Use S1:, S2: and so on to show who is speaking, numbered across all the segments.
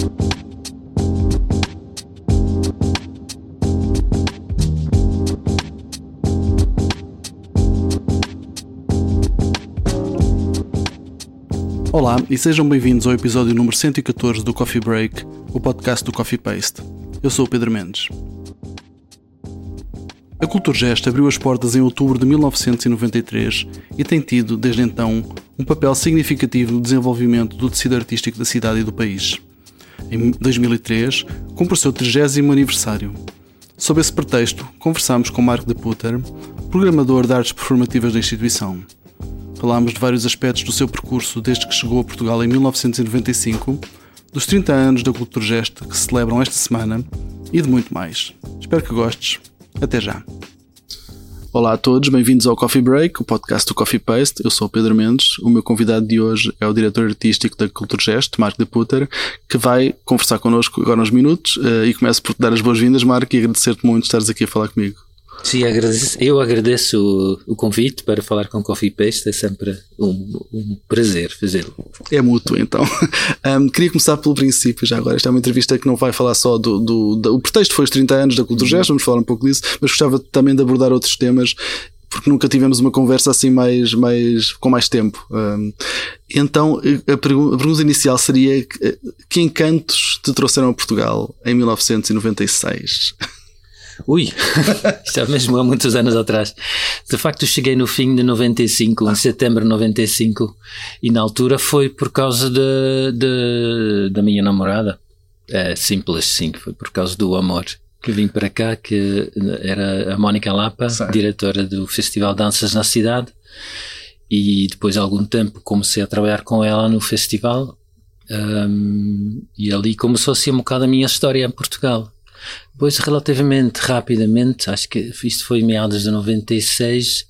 S1: Olá e sejam bem-vindos ao episódio número 114 do Coffee Break, o podcast do Coffee Paste. Eu sou o Pedro Mendes. A Culturgest abriu as portas em outubro de 1993 e tem tido, desde então, um papel significativo no desenvolvimento do tecido artístico da cidade e do país. Em 2003, cumpre o seu 30º aniversário. Sob esse pretexto, conversámos com Mark de Putter, programador de artes performativas da instituição. Falámos de vários aspectos do seu percurso desde que chegou a Portugal em 1995, dos 30 anos da Culturgest que se celebram esta semana e de muito mais. Espero que gostes. Até já. Olá a todos, bem-vindos ao Coffee Break, o podcast do Coffee Paste. Eu sou o Pedro Mendes. O meu convidado de hoje é o diretor artístico da Culturgest, Mark de Putter, que vai conversar connosco agora uns minutos e começo por te dar as boas-vindas, Mark, e agradecer-te muito estares aqui a falar comigo.
S2: Sim, eu agradeço o convite para falar com o Coffee Paste, é sempre um prazer fazê-lo.
S1: É mútuo, então. Queria começar pelo princípio já agora. Esta é uma entrevista que não vai falar só o pretexto foi os 30 anos da Culturgest, vamos falar um pouco disso, mas gostava também de abordar outros temas, porque nunca tivemos uma conversa assim com mais tempo. Então, a pergunta inicial seria: que encantos te trouxeram a Portugal em 1996?
S2: Ui, isto é mesmo há muitos anos atrás. De facto, eu cheguei no fim de 95, em setembro de 95, e na altura foi por causa da minha namorada. É simples, sim, foi por causa do amor que vim para cá, que era a Mónica Lapa, diretora do Festival Danças na cidade, e depois de algum tempo comecei a trabalhar com ela no festival, e ali começou-se um bocado a minha história em Portugal. Depois, relativamente rapidamente, acho que isto foi em meados de 96,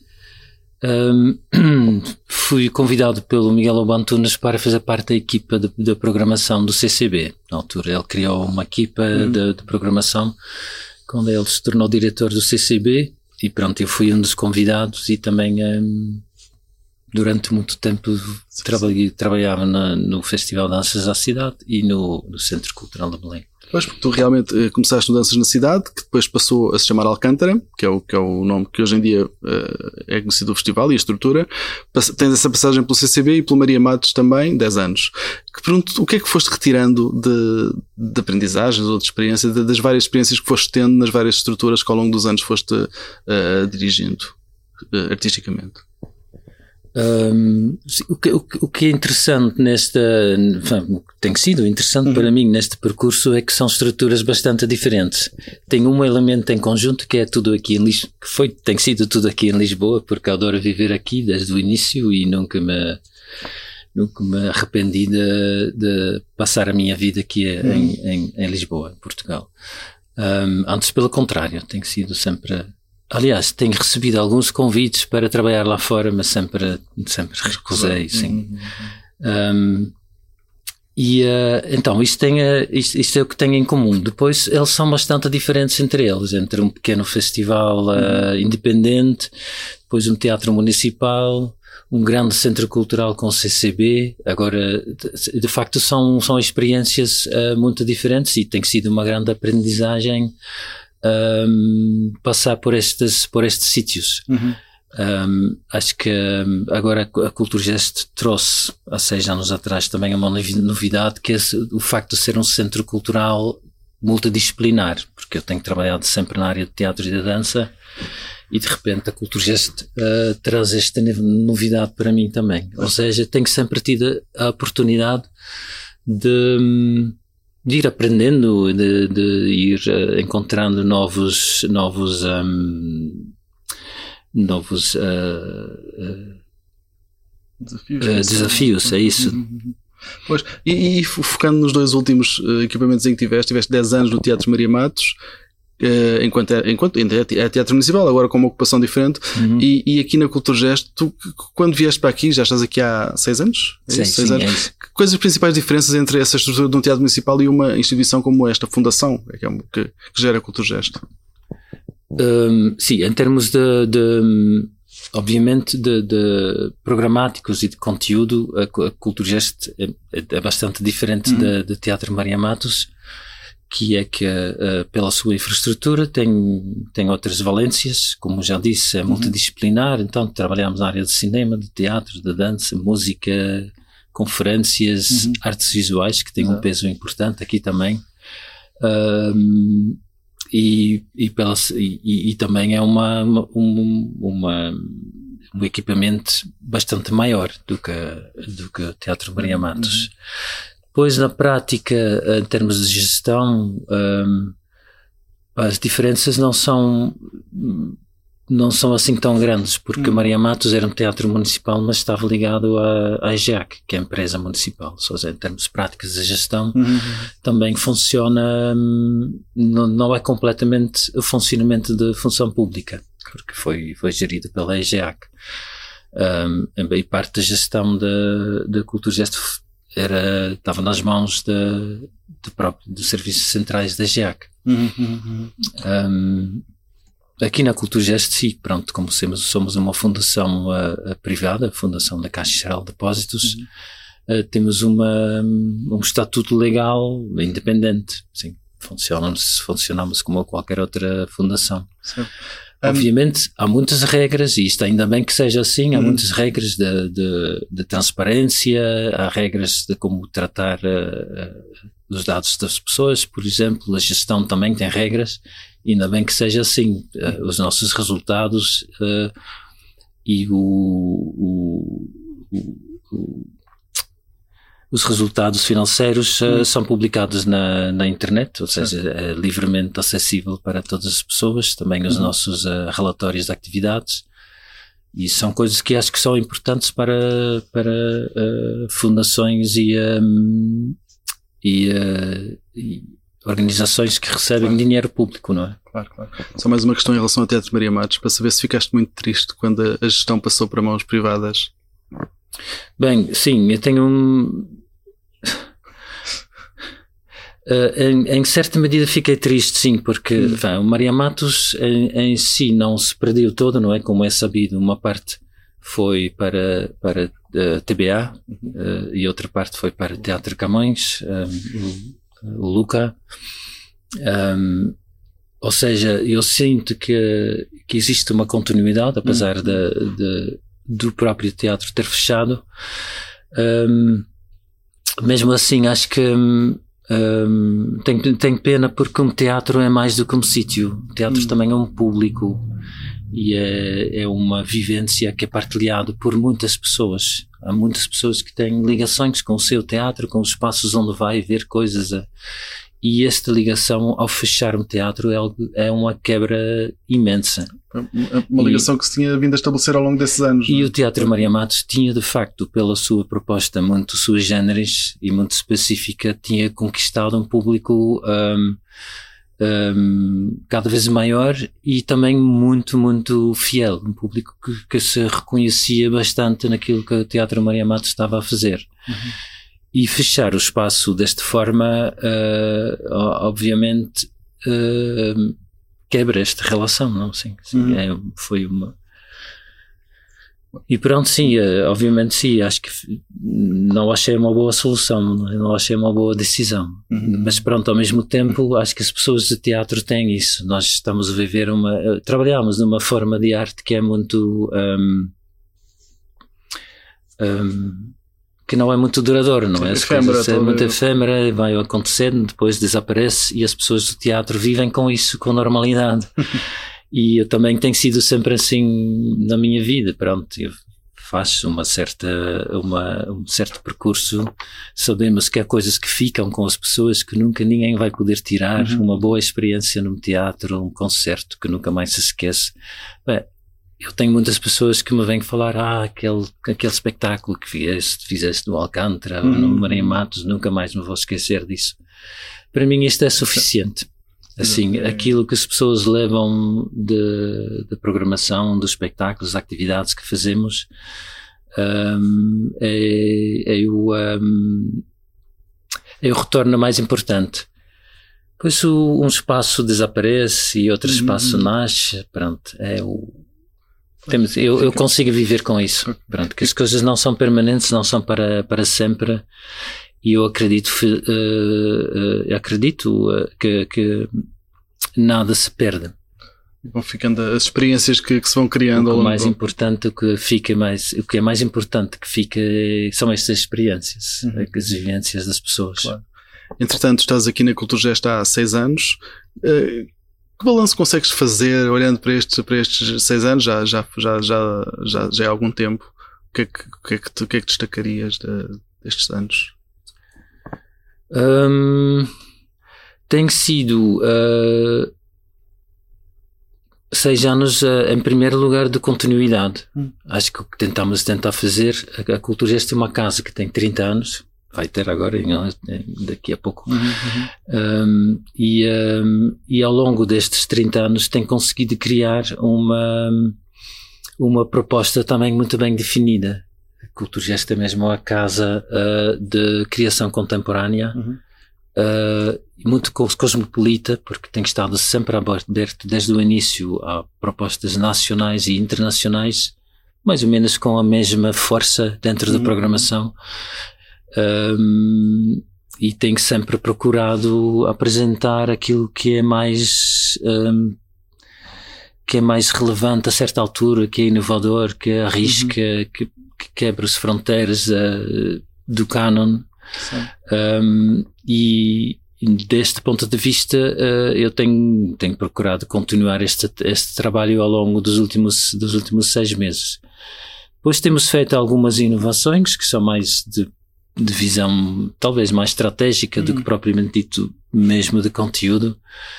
S2: fui convidado pelo Miguel Lobo Antunes para fazer parte da equipa de programação do CCB. Na altura ele criou uma equipa de programação, quando ele se tornou diretor do CCB, e pronto, eu fui um dos convidados e também durante muito tempo trabalhava no Festival Danças da Cidade e no Centro Cultural de Belém.
S1: Pois, porque tu realmente começaste Danças na Cidade, que depois passou a se chamar Alcântara, que é o nome que hoje em dia é conhecido o festival e a estrutura. Tens essa passagem pelo CCB e pelo Maria Matos também, 10 anos. Que pergunto, o que é que foste retirando de aprendizagens ou de experiência, das várias experiências que foste tendo nas várias estruturas que ao longo dos anos foste dirigindo artisticamente?
S2: O que é interessante tem sido interessante para mim neste percurso é que são estruturas bastante diferentes. Tem um elemento em conjunto que é tudo aqui em Lisboa, tem sido tudo aqui em Lisboa, porque eu adoro viver aqui desde o início e nunca me arrependi de passar a minha vida aqui em Lisboa, em Portugal. Antes, pelo contrário, tem sido sempre. Aliás, tenho recebido alguns convites para trabalhar lá fora, mas sempre recusei, sim. Então, isto é o que tem em comum. Depois, eles são bastante diferentes entre eles, entre um pequeno festival independente, depois um teatro municipal, um grande centro cultural com CCB. Agora, de facto, são experiências muito diferentes e tem sido uma grande aprendizagem passar por estes sítios. Acho que agora a Culturgest trouxe há 6 anos atrás também uma novidade, que é o facto de ser um centro cultural multidisciplinar, porque eu tenho trabalhado sempre na área de teatro e de dança e de repente a Culturgest traz esta novidade para mim também. Ou seja, tenho sempre tido a oportunidade de ir aprendendo, de ir encontrando novos desafios, é isso.
S1: Pois, e focando nos 2 últimos equipamentos em que tiveste 10 anos no Teatro Maria Matos, enquanto ainda é teatro municipal, agora com uma ocupação diferente, e aqui na Culturgest, tu quando vieste para aqui, já estás aqui há 6 anos?
S2: Sim,
S1: 6 anos.
S2: É isso.
S1: Quais as principais diferenças entre essa estrutura de um teatro municipal e uma instituição como esta, a Fundação, que gera a Culturgest?
S2: Sim, em termos obviamente de programáticos e de conteúdo, a Culturgest é bastante diferente de Teatro Maria Matos, que é que pela sua infraestrutura tem outras valências, como já disse, é multidisciplinar, então trabalhamos na área de cinema, de teatro, de dança, música, conferências, artes visuais, que têm um peso importante aqui também. E também é um equipamento bastante maior do que o Teatro Maria Matos. Depois, na prática, em termos de gestão, as diferenças não são assim tão grandes, porque Maria Matos era um teatro municipal, mas estava ligado à EGEAC, que é a empresa municipal. Ou seja, em termos práticos de gestão, também funciona, não é completamente o funcionamento de função pública, porque foi gerido pela EGEAC. E parte da gestão da Culturgest estava nas mãos dos serviços centrais da EGEAC. Aqui na Culturgest, sim, pronto, como somos uma fundação privada, a Fundação da Caixa Geral de Depósitos, temos um estatuto legal independente, sim, funcionamos como qualquer outra fundação. Obviamente, há muitas regras, e isto ainda bem que seja assim, há muitas regras de transparência, há regras de como tratar os dados das pessoas, por exemplo, a gestão também tem regras, e ainda bem que seja assim. Os nossos resultados e os resultados financeiros são publicados na internet, ou seja, é livremente acessível para todas as pessoas, também os nossos relatórios de atividades, e são coisas que acho que são importantes para fundações e organizações que recebem dinheiro público, não é?
S1: Claro. Só mais uma questão em relação ao Teatro Maria Matos, para saber se ficaste muito triste quando a gestão passou para mãos privadas.
S2: Bem, sim, eu tenho em certa medida fiquei triste, sim, porque o Maria Matos em si não se perdeu todo, não é? Como é sabido, uma parte foi para a TBA e outra parte foi para o Teatro Camões, o Luca. Ou seja, eu sinto que existe uma continuidade, apesar do próprio teatro ter fechado. Mesmo assim, acho que tenho pena, porque um teatro é mais do que um sítio. O teatro também é um público e é uma vivência que é partilhado por muitas pessoas. Há muitas pessoas que têm ligações com o seu teatro, com os espaços onde vai ver coisas. E esta ligação, ao fechar um teatro, é uma quebra imensa.
S1: Uma ligação que se tinha vindo a estabelecer ao longo desses anos.
S2: E o Teatro Maria Matos tinha, de facto, pela sua proposta muito sui generis e muito específica, tinha conquistado um público cada vez maior e também muito, muito fiel. Um público que se reconhecia bastante naquilo que o Teatro Maria Matos estava a fazer. E fechar o espaço desta forma, obviamente, quebra esta relação, não? Sim, foi uma... E pronto, sim, obviamente sim, acho que não achei uma boa solução, não achei uma boa decisão. Mas pronto, ao mesmo tempo, acho que as pessoas de teatro têm isso. Nós estamos a viver trabalhamos numa forma de arte que é muito... que não é muito duradouro, não é? É muito efêmera, vai acontecendo, depois desaparece, e as pessoas do teatro vivem com isso com normalidade. E eu também tenho sido sempre assim na minha vida. Pronto, eu faço um certo percurso. Sabemos que há coisas que ficam com as pessoas que nunca ninguém vai poder tirar. Uma boa experiência num teatro, um concerto que nunca mais se esquece. Bem, eu tenho muitas pessoas que me vêm falar: aquele espetáculo que fizeste no Alcântara ou no Maria Matos, nunca mais me vou esquecer disso. Para mim isto é suficiente. Assim, aquilo que as pessoas levam de programação, dos espetáculos, das atividades que fazemos, é o retorno mais importante. Pois um espaço desaparece e outro espaço nasce, pronto, Eu consigo viver com isso. Pronto, que as coisas não são permanentes, não são para sempre. E eu acredito que nada se perde.
S1: Vão ficando as experiências que se vão criando.
S2: O mais importante, o que é mais importante que fica são estas experiências, as vivências das pessoas. Claro.
S1: Entretanto, estás aqui na Culturgest há 6 anos. Que balanço consegues fazer olhando para estes 6 anos? Já é algum tempo. O que é que destacarias destes anos?
S2: Tem sido 6 anos em primeiro lugar de continuidade. Acho que o que tentamos fazer, a Culturgest é uma casa que tem 30 anos, vai ter agora daqui a pouco, e ao longo destes 30 anos tem conseguido criar uma proposta também muito bem definida. A Culturgest é mesmo uma casa de criação contemporânea, muito cosmopolita, porque tem estado sempre aberto desde o início a propostas nacionais e internacionais, mais ou menos com a mesma força dentro da programação, e tem sempre procurado apresentar aquilo que é mais relevante a certa altura, que é inovador, que arrisca, que quebra as fronteiras do canon. E deste ponto de vista eu tenho procurado continuar este trabalho ao longo dos últimos 6 meses. Depois temos feito algumas inovações que são mais de visão talvez mais estratégica do que propriamente dito mesmo de conteúdo,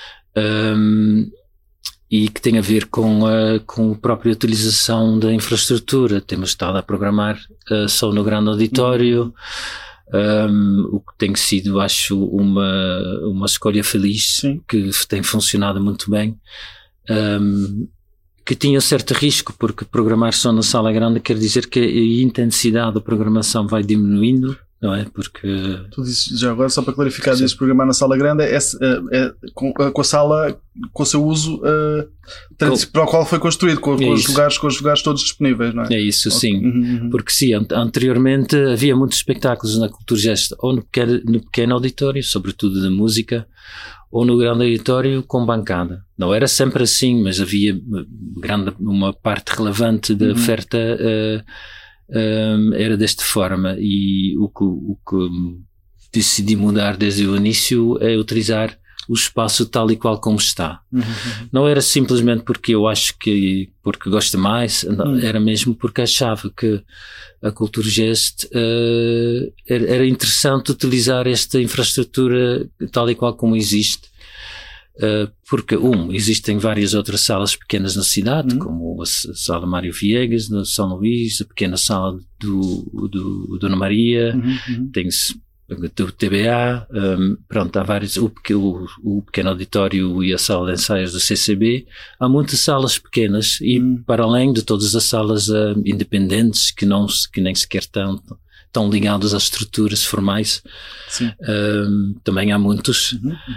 S2: e que tem a ver com a própria utilização da infraestrutura. Temos estado a programar só no grande auditório, o que tem sido, acho, uma escolha feliz. Sim. Que tem funcionado muito bem, que tinha certo risco, porque programar só na sala grande quer dizer que a intensidade da programação vai diminuindo, não é? Porque
S1: tu dizes, já agora, só para clarificar, dizes programar na sala grande com a sala, com o seu uso para o qual foi construído, com os lugares todos disponíveis, não é?
S2: É isso, sim. Porque sim, anteriormente havia muitos espetáculos na Culturgest, ou no pequeno auditório, sobretudo de música, ou no grande auditório com bancada. Não era sempre assim, mas havia uma parte relevante da oferta era desta forma, e o que decidi mudar desde o início é utilizar o espaço tal e qual como está. Não era simplesmente porque eu acho porque gosto mais, era mesmo porque achava que a Culturgest era interessante utilizar esta infraestrutura tal e qual como existe. Porque existem várias outras salas pequenas na cidade, como a sala Mário Viegas, no São Luís, a pequena sala do Dona Maria, tem-se do TBA, pronto, há vários, o pequeno auditório e a sala de ensaios do CCB. Há muitas salas pequenas e para além de todas as salas independentes que nem sequer estão ligados às estruturas formais, também há muitos.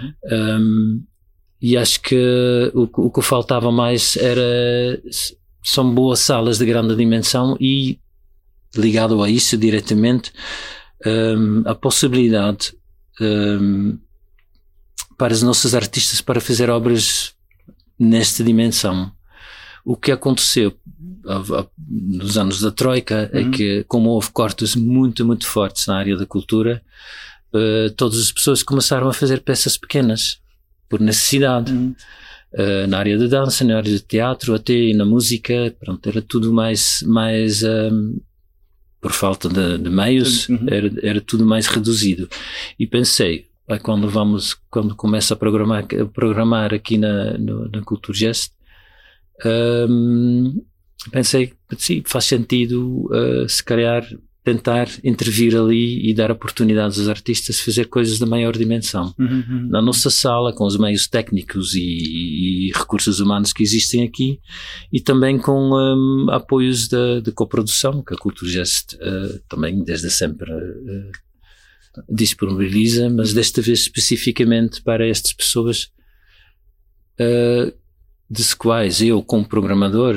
S2: E acho que o que faltava mais são boas salas de grande dimensão e, ligado a isso diretamente, a possibilidade para os nossos artistas para fazer obras nesta dimensão. O que aconteceu nos anos da Troika é que, como houve cortes muito, muito fortes na área da cultura, todas as pessoas começaram a fazer peças pequenas por necessidade, na área de dança, na área de teatro, até e na música. Pronto, era tudo mais por falta de meios, era tudo mais reduzido. E pensei, quando começo a programar aqui na Culturgest, pensei, sim, faz sentido se calhar tentar intervir ali e dar oportunidades aos artistas a fazer coisas de maior dimensão. Na nossa sala, com os meios técnicos e recursos humanos que existem aqui, e também com apoios de coprodução, que a Culturgest também desde sempre disponibiliza, mas desta vez especificamente para estas pessoas, das quais eu, como programador,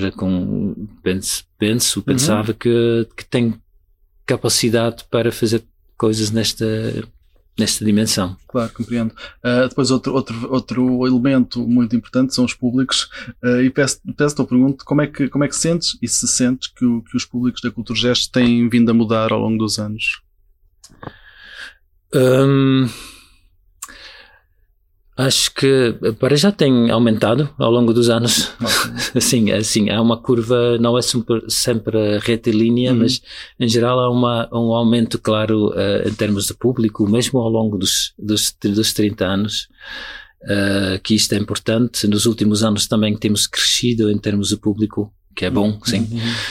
S2: pensava que tenho capacidade para fazer coisas nesta dimensão.
S1: Claro, compreendo. Depois outro elemento muito importante são os públicos, e peço-te a pergunta, como é que sentes, e se sentes que os públicos da Culturgest têm vindo a mudar ao longo dos anos?
S2: Acho que para já tem aumentado ao longo dos anos. Assim, há uma curva, não é sempre retilínea, mas em geral há um aumento claro em termos de público, mesmo ao longo dos 30 anos, que isto é importante. Nos últimos anos também temos crescido em termos de público, que é bom, sim.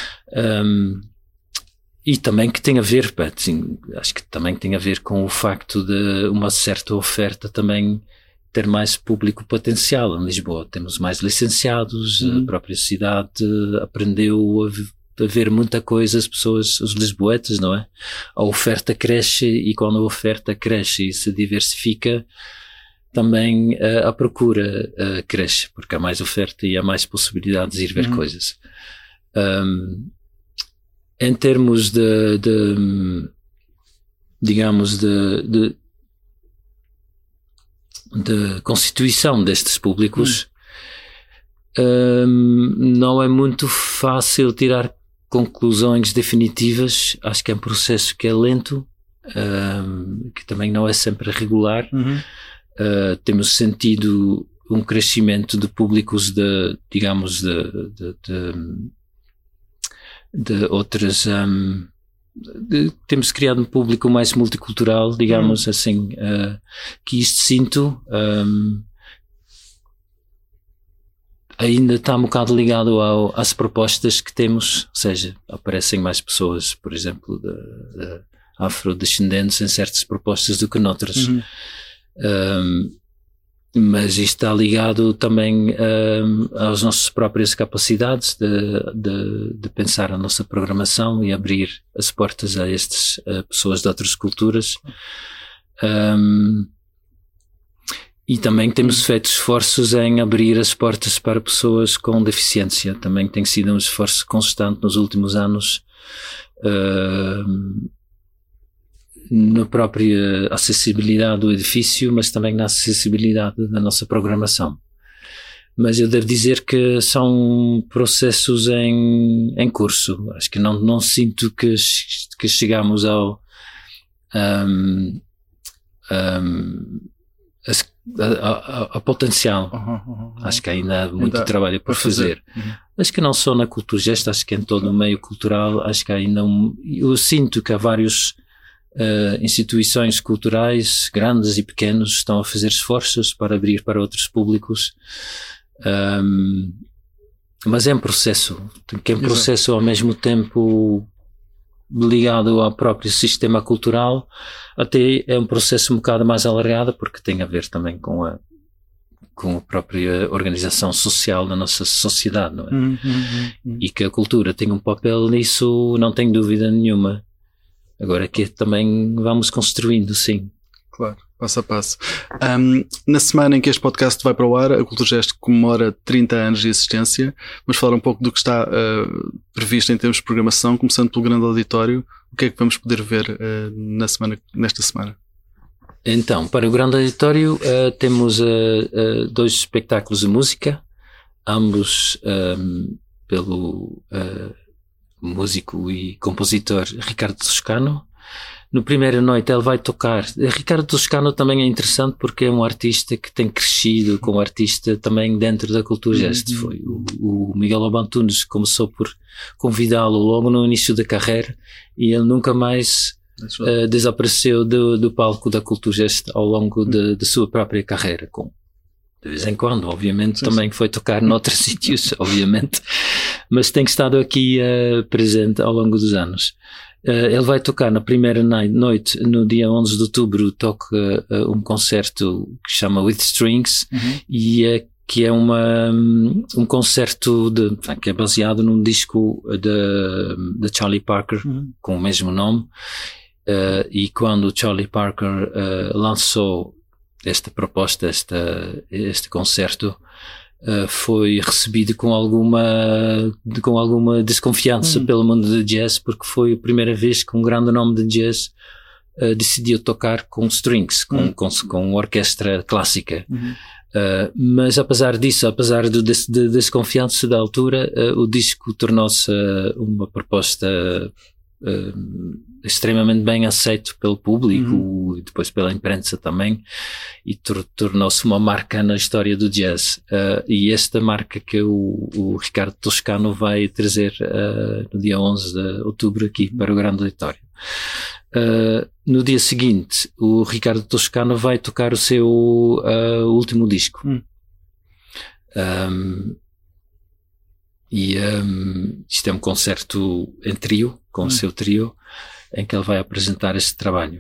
S2: E também que tem a ver, assim, acho que também tem a ver com o facto de uma certa oferta também ter mais público potencial. Em Lisboa temos mais licenciados, a própria cidade aprendeu a ver muita coisa, as pessoas, os lisboetas, não é? A oferta cresce, e quando a oferta cresce e se diversifica, também a procura cresce, porque há mais oferta e há mais possibilidades de ir ver coisas. Em termos digamos, de constituição destes públicos, não é muito fácil tirar conclusões definitivas. Acho que é um processo que é lento, que também não é sempre regular. Temos sentido um crescimento de públicos de outras... temos criado um público mais multicultural, digamos assim, que isto sinto ainda está um bocado ligado às propostas que temos, ou seja, aparecem mais pessoas, por exemplo, de afrodescendentes em certas propostas do que noutras. Mas isto está ligado também às nossas próprias capacidades de pensar a nossa programação e abrir as portas a estas pessoas de outras culturas. E também temos feito esforços em abrir as portas para pessoas com deficiência. Também tem sido um esforço constante nos últimos anos, na própria acessibilidade do edifício, mas também na acessibilidade da nossa programação. Mas eu devo dizer que são processos em curso. Acho que não sinto que chegamos ao potencial. Acho que ainda há muito trabalho por fazer. Acho que não só na Culturgest, acho que em todo o meio cultural, acho que ainda eu sinto que há vários instituições culturais, grandes e pequenos, estão a fazer esforços para abrir para outros públicos, mas é um processo, ao mesmo tempo ligado ao próprio sistema cultural. Até é um processo um bocado mais alargado, porque tem a ver também com a própria organização social da nossa sociedade, não é? E que a cultura tem um papel nisso, não tenho dúvida nenhuma. Agora que também vamos construindo, sim.
S1: Claro, passo a passo. Na semana em que este podcast vai para o ar, a Culturgest comemora 30 anos de existência. Vamos falar um pouco do que está previsto em termos de programação, começando pelo grande auditório. O que é que vamos poder ver nesta semana?
S2: Então, para o grande auditório temos 2 espetáculos de música, ambos pelo... músico e compositor Ricardo Toscano. No primeira noite ele vai tocar. Ricardo Toscano também é interessante porque é um artista que tem crescido como artista também dentro da Culturgest. Foi o Miguel Obantunes começou por convidá-lo logo no início da carreira, e ele nunca mais desapareceu do palco da Culturgest ao longo de sua própria carreira. De vez em quando, obviamente, também foi tocar noutros sítios, obviamente, mas tem estado aqui presente ao longo dos anos. Ele vai tocar na primeira noite, no dia 11 de outubro, toca um concerto que se chama With Strings, e que é um concerto que é baseado num disco de Charlie Parker, com o mesmo nome, e quando Charlie Parker lançou esta proposta, este concerto, foi recebido com alguma desconfiança pelo mundo do jazz, porque foi a primeira vez que um grande nome de jazz decidiu tocar com strings, com orquestra clássica. Mas apesar disso, apesar da desconfiança da altura, o disco tornou-se uma proposta extremamente bem aceito pelo público e depois pela imprensa também, e tornou-se uma marca na história do jazz, e esta marca que o Ricardo Toscano vai trazer no dia 11 de outubro aqui para o Grande Auditório. No dia seguinte, o Ricardo Toscano vai tocar o seu último disco. Isto é um concerto em trio, com o seu trio, em que ele vai apresentar este trabalho.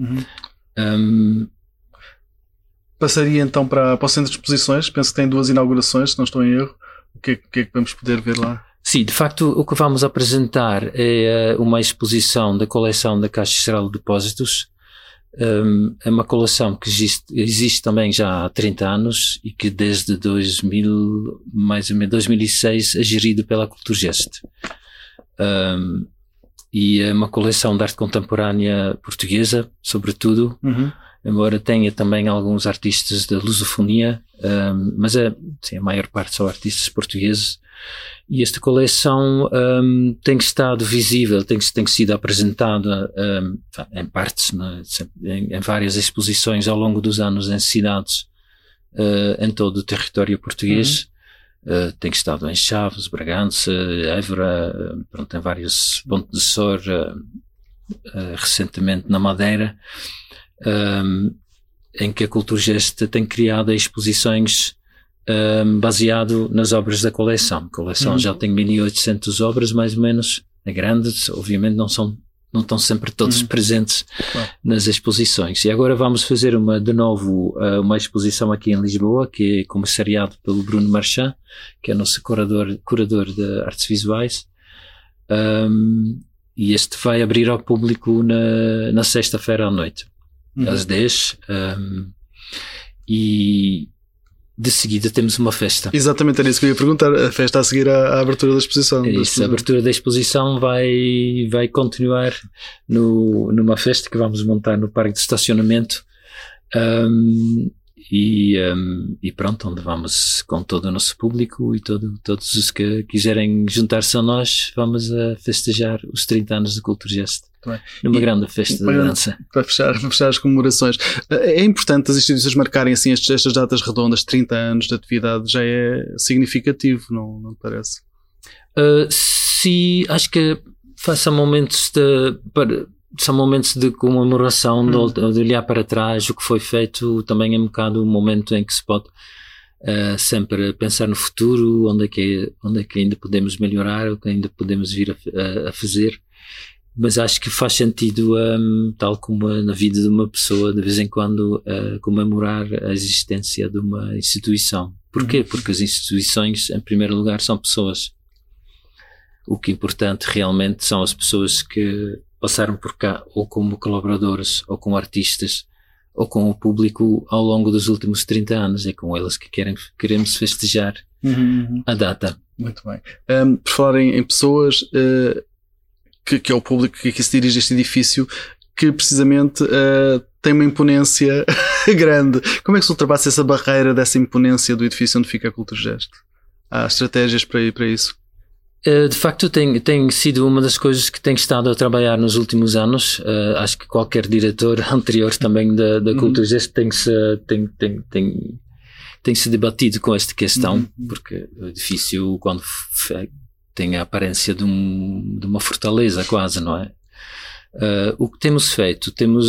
S1: Passaria então para o Centro de Exposições. Penso que tem 2 inaugurações, se não estou em erro. O que é que vamos poder ver lá?
S2: Sim, de facto o que vamos apresentar é uma exposição da coleção da Caixa Geral de Depósitos. É uma coleção que existe também já há 30 anos e que desde 2006 é gerido pela Culturgest. E é uma coleção de arte contemporânea portuguesa, sobretudo, embora tenha também alguns artistas da lusofonia, mas a maior parte são artistas portugueses. E esta coleção tem estado visível, tem sido apresentada em partes, né, em várias exposições ao longo dos anos em cidades em todo o território português. Tem estado em Chaves, Bragança, Évora, em vários Ponte de Sor, recentemente na Madeira, em que a Culturgest tem criado exposições baseado nas obras da coleção. A coleção já tem 1800 obras, mais ou menos. É grande, obviamente não estão sempre todos presentes nas exposições. E agora vamos fazer de novo uma exposição aqui em Lisboa, que é comissariado pelo Bruno Marchand, que é nosso curador de artes visuais. E este vai abrir ao público na sexta-feira à noite, às 10. E de seguida temos uma festa.
S1: Exatamente, era isso que eu ia perguntar. A festa a seguir à abertura da exposição.
S2: Isso, a abertura da exposição vai continuar numa festa que vamos montar no parque de estacionamento, e pronto, onde vamos com todo o nosso público e todos os que quiserem juntar-se a nós, vamos a festejar os 30 anos de Culturgest. Numa grande festa de dança.
S1: Para fechar as comemorações. É importante as instituições marcarem assim estas datas redondas, 30 anos de atividade, já é significativo, não parece?
S2: Sim, acho que são momentos de comemoração, de olhar para trás o que foi feito. Também é um bocado um momento em que se pode sempre pensar no futuro, onde é que ainda podemos melhorar, o que ainda podemos vir a fazer. Mas acho que faz sentido, tal como na vida de uma pessoa, de vez em quando comemorar a existência de uma instituição. Porquê? Porque as instituições, em primeiro lugar, são pessoas. O que é importante realmente são as pessoas que passaram por cá, ou como colaboradores, ou como artistas, ou com o público ao longo dos últimos 30 anos. É com elas que queremos festejar a data.
S1: Muito bem. Por falar em pessoas... Que é o público que se dirige a este edifício, que precisamente tem uma imponência grande. Como é que se ultrapassa essa barreira dessa imponência do edifício onde fica a Culturgest? Há estratégias para isso?
S2: De facto tem sido uma das coisas que tenho estado a trabalhar nos últimos anos. Acho que qualquer diretor anterior também da Culturgest tem se debatido com esta questão, porque o edifício, quando tem a aparência de uma fortaleza quase, não é? O que temos feito? Temos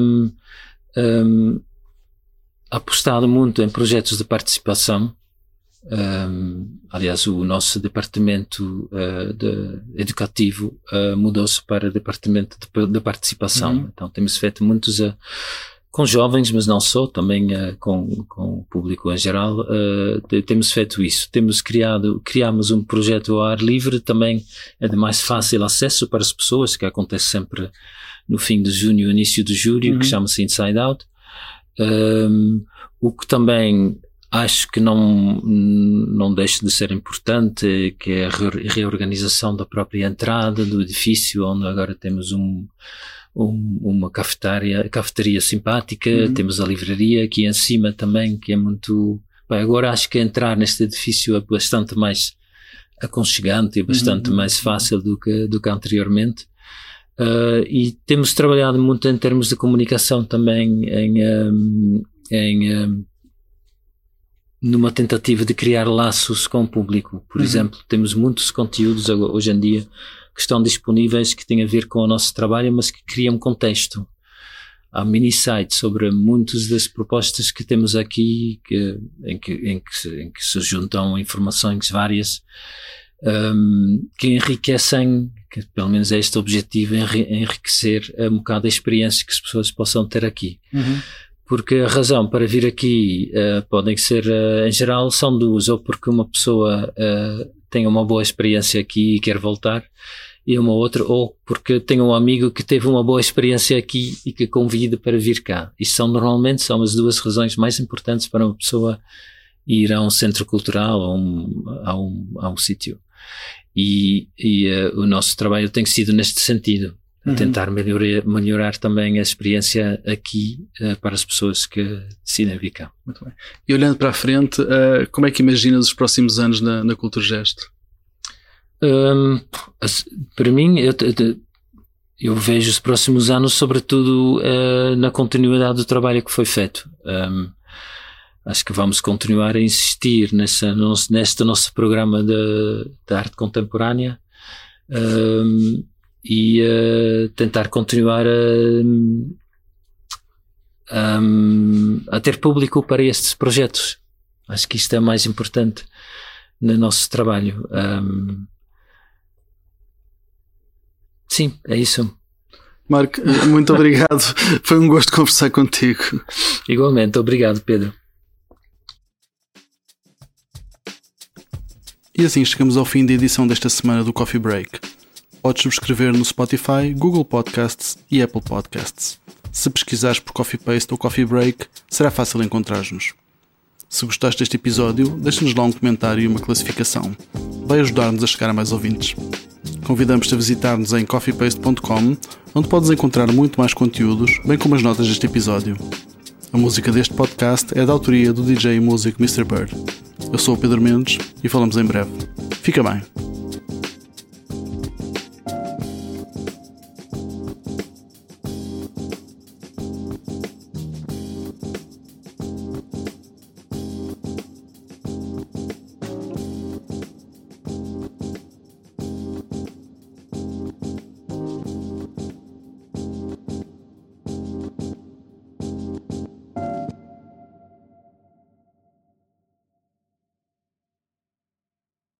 S2: apostado muito em projetos de participação. Aliás, o nosso departamento educativo mudou-se para departamento de participação. Então temos feito muitos com jovens, mas não só, também com o público em geral. Temos feito isso. Criámos um projeto ao ar livre, também é de mais fácil acesso para as pessoas, que acontece sempre no fim de junho, início de julho, que chama-se Inside Out. O que também acho que não deixa de ser importante, que é a reorganização da própria entrada do edifício, onde agora temos uma cafeteria simpática, temos a livraria aqui em cima também, que é muito... Bem, agora acho que entrar neste edifício é bastante mais aconchegante e bastante mais fácil do que anteriormente. E temos trabalhado muito em termos de comunicação também numa tentativa de criar laços com o público. Por exemplo, temos muitos conteúdos hoje em dia que estão disponíveis, que têm a ver com o nosso trabalho, mas que criam contexto. Há mini-sites sobre muitas das propostas que temos aqui, em que se juntam informações várias, que enriquecem, que pelo menos é este o objetivo, enriquecer um bocado a experiência que as pessoas possam ter aqui. Porque a razão para vir aqui podem ser, em geral, são duas: ou porque uma pessoa tem uma boa experiência aqui e quer voltar, e uma outra, ou porque tem um amigo que teve uma boa experiência aqui e que convida para vir cá. Isto normalmente são as duas razões mais importantes para uma pessoa ir a um centro cultural ou a um sítio. E o nosso trabalho tem sido neste sentido. Tentar melhorar também a experiência aqui para as pessoas que decidem vir cá.
S1: Muito bem. E olhando para a frente, como é que imaginas os próximos anos na Kulturgest?
S2: Para mim, eu vejo os próximos anos sobretudo na continuidade do trabalho que foi feito. Acho que vamos continuar a insistir neste nosso programa de arte contemporânea, e tentar continuar a ter público para estes projetos. Acho que isto é mais importante no nosso trabalho. Sim, é isso.
S1: Marco, muito obrigado. Foi um gosto conversar contigo.
S2: Igualmente, obrigado, Pedro.
S1: E assim chegamos ao fim da edição desta semana do Coffee Break. Podes subscrever no Spotify, Google Podcasts e Apple Podcasts. Se pesquisares por Coffee Paste ou Coffee Break, será fácil encontrar-nos. Se gostaste deste episódio, deixa-nos lá um comentário e uma classificação. Vai ajudar-nos a chegar a mais ouvintes. Convidamos-te a visitar-nos em coffeepaste.com, onde podes encontrar muito mais conteúdos, bem como as notas deste episódio. A música deste podcast é da autoria do DJ e músico Mr. Bird. Eu sou o Pedro Mendes e falamos em breve. Fica bem.